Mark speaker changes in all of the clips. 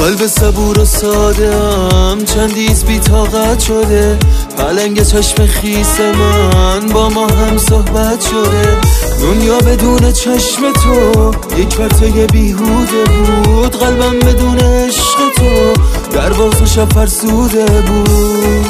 Speaker 1: قلب صبور و ساده ام چندیز بی طاقت شده، پلنگ چشم خیس من با ما هم صحبت شده. دنیا بدون چشم تو یک ورطه بیهوده بود، قلبم بدون عشق تو در باز و شب فرسوده بود.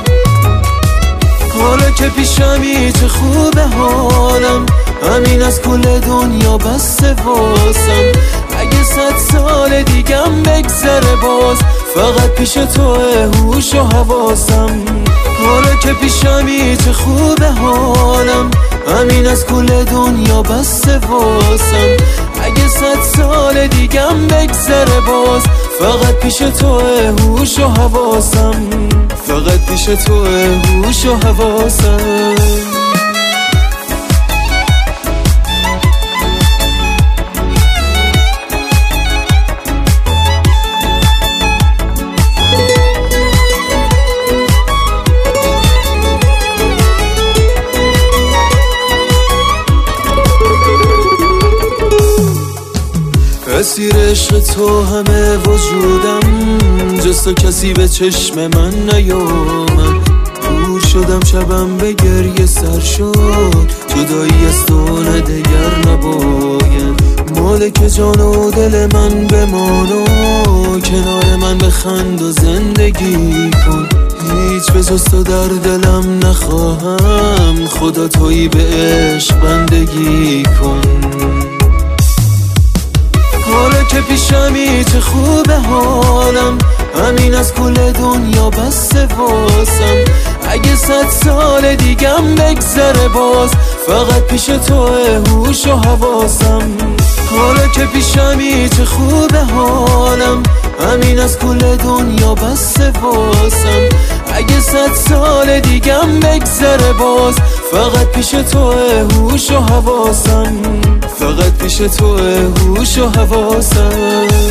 Speaker 1: حالا که پیشمی چه خوبه حالم، همین از کل دنیا بسته واسم. اگه 100 سال دیگم بگذره باز فقط پیش توه هوش و حواسم. حالا که پیشمی چه خوبه حالم، همین از کل دنیا بسته واسم. اگه 100 سال دیگم بگذره باز فقط پیش توه هوش و حواسم. فقط پیش توه هوش و حواسم. اسیر عشق تو همه وجودم، جز تو کسی به چشم من نیامد. دور شدم شبم به گریه سر شد، جدایی از تو نه دگر نباید. مالک جان و دل من بمان و کنار من بخند و زندگی کن. هیچ به جز تو در دلم نخواهم، خدا تویی به عشق بندگی کن. حالا که پیشمی چه خوبه حالم، همین از کل دنیا بسته واسم. اگه 100 سال دیگم بگذره باز فقط پیش توه هوش و حواسم. حالا که پیشمی چه خوبه حالم، همین از کل دنیا بسته واسم. اگه 100 سال دیگم بگذره باز فقط پیش توه هوش و حواسم. فقط پیش توه هوش و حواسم.